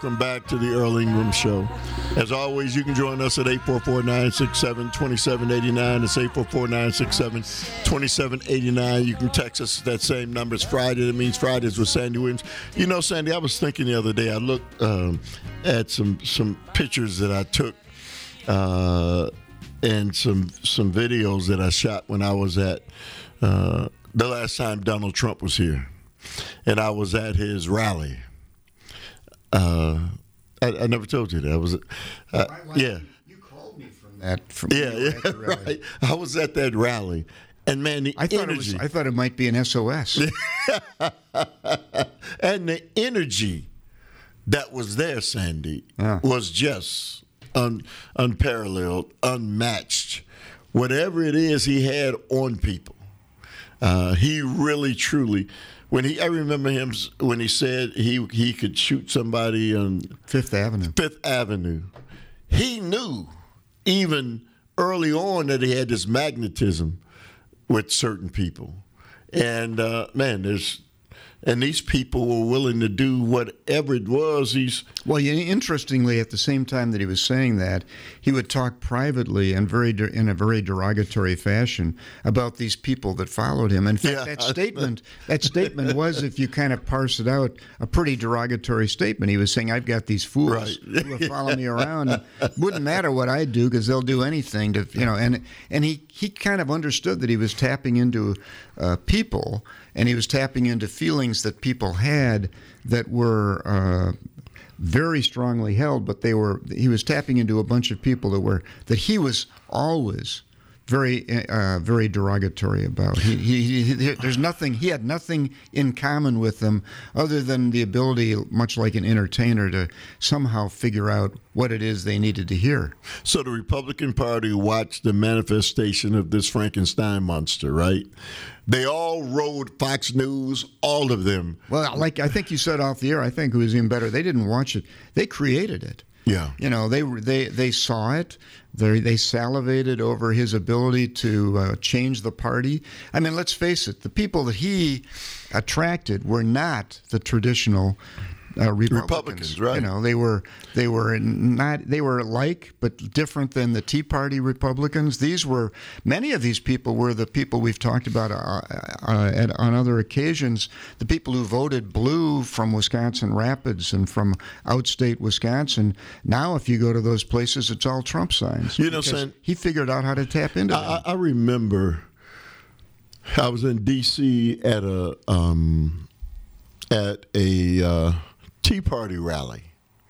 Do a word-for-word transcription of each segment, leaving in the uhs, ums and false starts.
welcome back to the Earl Ingram Show. As always, you can join us at eight four four, nine six seven, two seven eight nine. It's eight four four, nine six seven, two seven eight nine. You can text us that same number. It's Friday. That means Fridays with Sandy Williams. You know, Sandy, I was thinking the other day, I looked um, at some some pictures that I took uh, and some some videos that I shot when I was at uh, the last time Donald Trump was here. And I was at his rally. Uh, I, I never told you that. I was, uh, why, why yeah. You called me from that. From Yeah, yeah, right. I was at that rally, and man, the I thought energy. it was. I thought it might be an S O S. And the energy that was there, Sandy, Yeah. was just un, unparalleled, unmatched. Whatever it is he had on people, uh, he really, truly. When he, I remember him when he said he he could shoot somebody on Fifth Avenue. Fifth Avenue. He knew even early on that he had this magnetism with certain people, and uh, man, there's and these people were willing to do whatever it was. He's Well, yeah, interestingly, at the same time that he was saying that, he would talk privately and very de- in a very derogatory fashion about these people that followed him. In fact, Yeah. that statement that statement was, if you kind of parse it out, a pretty derogatory statement. He was saying, "I've got these fools Right. who will follow me around. And it wouldn't matter what I do because they'll do anything to, you know." And and he he kind of understood that he was tapping into uh, people, and he was tapping into feelings that people had that were uh, very strongly held, but they were he was tapping into a bunch of people that were that he was always very uh, very derogatory about. He, he, he, there's nothing he had nothing in common with them other than the ability, much like an entertainer, to somehow figure out what it is they needed to hear. So the Republican Party watched the manifestation of this Frankenstein monster, right? They all rode Fox News, all of them. Well, like I think you said off the air, I think it was even better. They didn't watch it; they created it. Yeah. You know, they they they saw it. They they salivated over his ability to uh, change the party. I mean, let's face it: the people that he attracted were not the traditional uh, Republicans. Republicans, right. You know, they were they were not they were alike but different than the Tea Party Republicans. These were many of these people were the people we've talked about uh, uh, at, on other occasions. The people who voted blue from Wisconsin Rapids and from outstate Wisconsin. Now, if you go to those places, it's all Trump signs. You know, because Sam, he figured out how to tap into them. I, I remember I was in D C at a um, at a uh, Tea Party rally,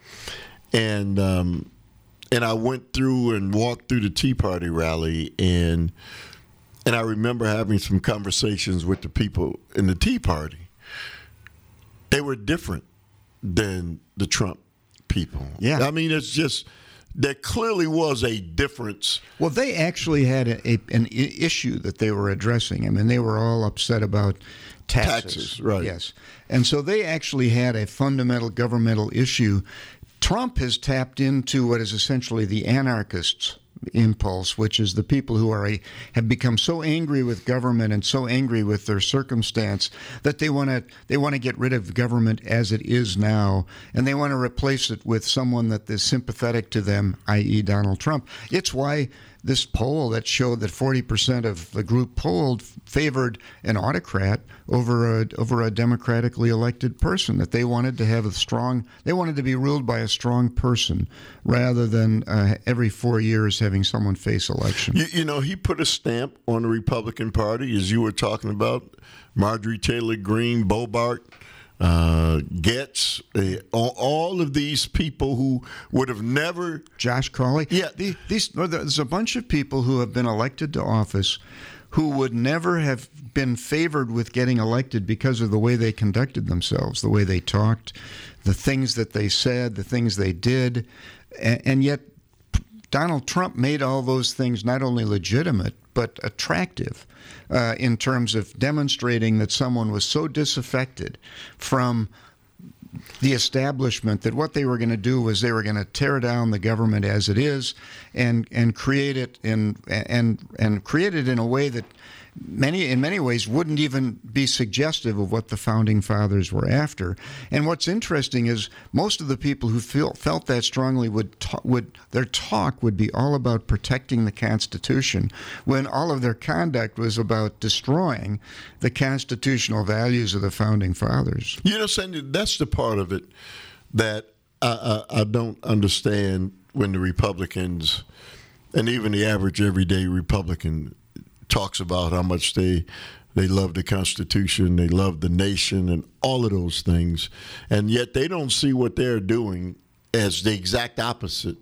and um, and I went through and walked through the Tea Party rally, and and I remember having some conversations with the people in the Tea Party. They were different than the Trump people. Yeah. I mean, it's just there clearly was a difference. Well, they actually had a, a, an I- issue that they were addressing. I mean, they were all upset about taxes. Taxes, right. Yes. And so they actually had a fundamental governmental issue. Trump has tapped into what is essentially the anarchists' impulse, which is the people who are a, have become so angry with government and so angry with their circumstance that they want to they want to get rid of government as it is now, and they want to replace it with someone that is sympathetic to them, that is. Donald Trump. It's why this poll that showed that forty percent of the group polled favored an autocrat over a over a democratically elected person, that they wanted to have a strong they wanted to be ruled by a strong person rather than uh, every four years having someone face election. You, you know, he put a stamp on the Republican Party, as you were talking about, Marjorie Taylor Greene, Bobart, uh, Getz, uh, all, all of these people who would have never. Josh Cawley. Yeah. The, these, well, there's a bunch of people who have been elected to office who would never have been favored with getting elected because of the way they conducted themselves, the way they talked, the things that they said, the things they did. And, and yet Donald Trump made all those things not only legitimate, but attractive uh, in terms of demonstrating that someone was so disaffected from the establishment that what they were going to do was they were going to tear down the government as it is and and create it in and and create it in a way that many in many ways wouldn't even be suggestive of what the Founding Fathers were after. And what's interesting is most of the people who feel, felt that strongly would ta- would their talk would be all about protecting the Constitution, when all of their conduct was about destroying the constitutional values of the Founding Fathers. You know, Sandy, that's the part of it that I, I, I don't understand when the Republicans, and even the average everyday Republican, talks about how much they they love the Constitution, they love the nation, and all of those things, and yet they don't see what they're doing as the exact opposite.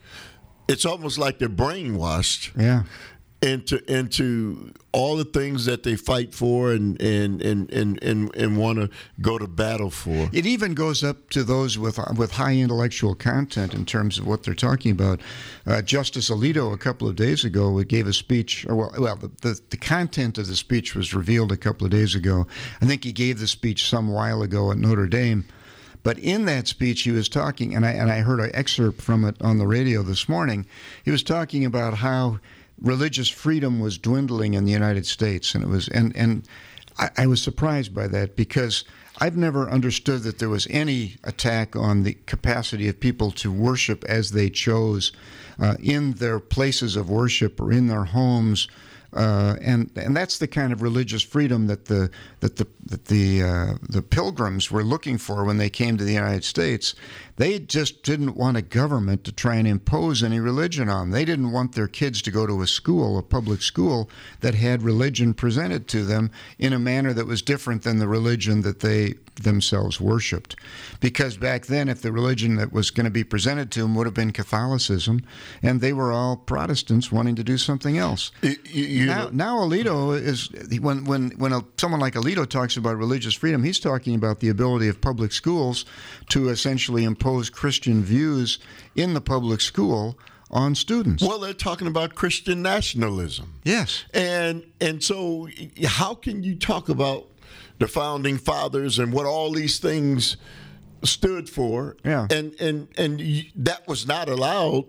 It's almost like they're brainwashed. Yeah. into into all the things that they fight for and and and and, and, and want to go to battle for. It even goes up to those with with high intellectual content in terms of what they're talking about. Uh, Justice Alito, a couple of days ago, gave a speech. Or well, well the, the the content of the speech was revealed a couple of days ago. I think he gave the speech some while ago at Notre Dame. But in that speech, he was talking, and I and I heard an excerpt from it on the radio this morning. He was talking about how religious freedom was dwindling in the United States, and it was, and and I, I was surprised by that, because I've never understood that there was any attack on the capacity of people to worship as they chose uh, in their places of worship or in their homes. Uh, and and that's the kind of religious freedom that the that the that the uh, the pilgrims were looking for when they came to the United States. They just didn't want a government to try and impose any religion on them. They didn't want their kids to go to a school, a public school, that had religion presented to them in a manner that was different than the religion that they themselves worshipped. Because back then, if the religion that was going to be presented to them would have been Catholicism, and they were all Protestants wanting to do something else. You, you now, now Alito is, when when when a, someone like Alito talks about religious freedom, he's talking about the ability of public schools to essentially impose Christian views in the public school on students. Well, they're talking about Christian nationalism. Yes. And and so how can you talk about the Founding Fathers and what all these things stood for? Yeah. And and and that was not allowed,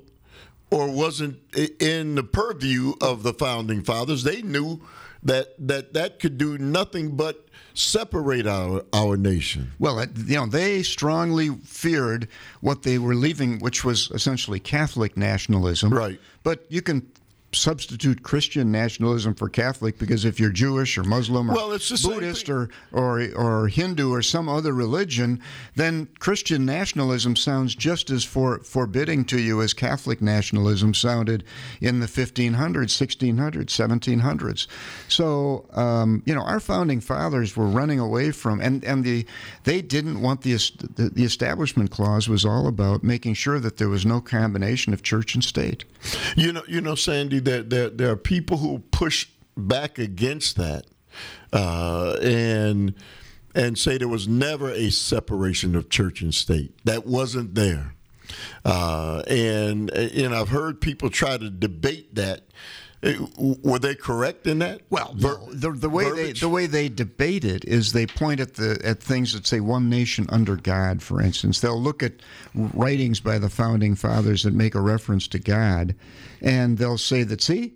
or wasn't in the purview of the Founding Fathers. They knew that that, that could do nothing but separate our our nation. Well, you know, they strongly feared what they were leaving, which was essentially Catholic nationalism. Right. But you can substitute Christian nationalism for Catholic, because if you're Jewish or Muslim or well, it's the same Buddhist thing. or, or or Hindu or some other religion, then Christian nationalism sounds just as for, forbidding to you as Catholic nationalism sounded in the fifteen hundreds, sixteen hundreds, seventeen hundreds. So, um, you know, our Founding Fathers were running away from, and, and the they didn't want the, the the Establishment Clause was all about making sure that there was no combination of church and state. You know, you know, Sandy, there there, there are people who push back against that, uh, and and say there was never a separation of church and state. That wasn't there, uh, and and I've heard people try to debate that. Were they correct in that? Well, no. the the way verbiage? they the way they debate it is they point at the at things that say one nation under God. For instance, they'll look at writings by the Founding Fathers that make a reference to God, and they'll say that, see,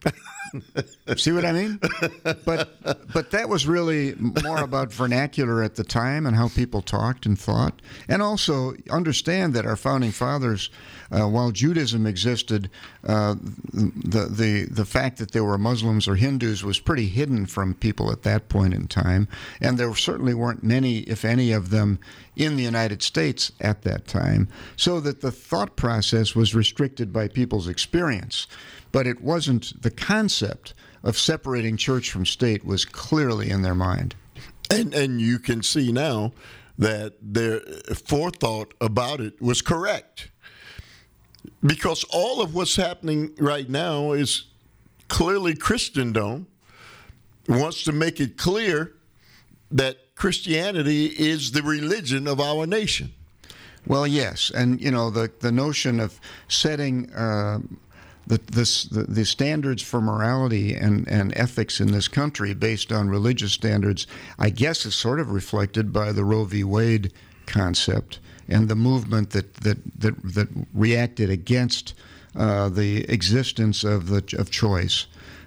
see what I mean? But but that was really more about vernacular at the time and how people talked and thought, and also understand that our Founding Fathers, uh, while Judaism existed, uh, the the the fact that there were Muslims or Hindus was pretty hidden from people at that point in time, and there certainly weren't many, if any, of them in the United States at that time, so that the thought process was restricted by people's experience. But it wasn't, the concept of separating church from state was clearly in their mind. And and you can see now that their forethought about it was correct. Because all of what's happening right now is clearly Christendom wants to make it clear that Christianity is the religion of our nation. Well, yes. And, you know, the, the notion of setting uh, the, this, the the standards for morality and, and ethics in this country based on religious standards, I guess, is sort of reflected by the Roe v. Wade concept and the movement that that that, that reacted against uh, the existence of the of choice.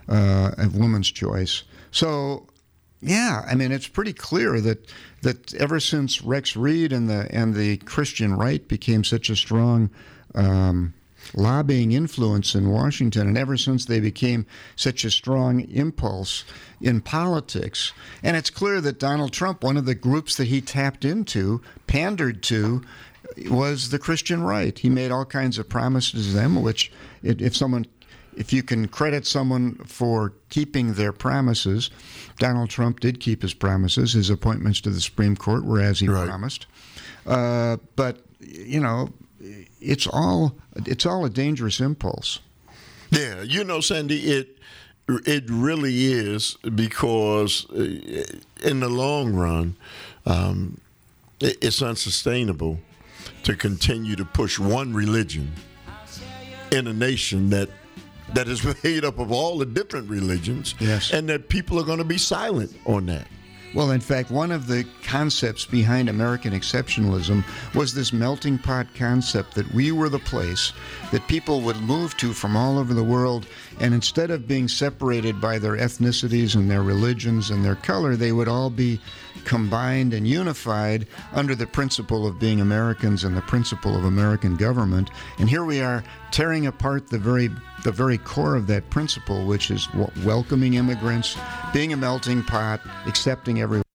uh, of women's choice. So, yeah, I mean, it's pretty clear that that ever since Rex Reed and the and the Christian right became such a strong um, lobbying influence in Washington, and ever since they became such a strong impulse in politics, and it's clear that Donald Trump, one of the groups that he tapped into, pandered to, was the Christian right. He made all kinds of promises to them, which if someone, if you can credit someone for keeping their promises, Donald Trump did keep his promises. His appointments to the Supreme Court were as he right. promised. Uh, but, you know, it's all it's all a dangerous impulse. Yeah, you know, Sandy, it it really is, because in the long run, um, it, it's unsustainable to continue to push one religion in a nation that that is made up of all the different religions, yes. and that people are going to be silent on that. Well, in fact, one of the concepts behind American exceptionalism was this melting pot concept that we were the place that people would move to from all over the world, and instead of being separated by their ethnicities and their religions and their color, they would all be combined and unified under the principle of being Americans and the principle of American government. And here we are tearing apart the very the very core of that principle, which is welcoming immigrants, being a melting pot, accepting everyone.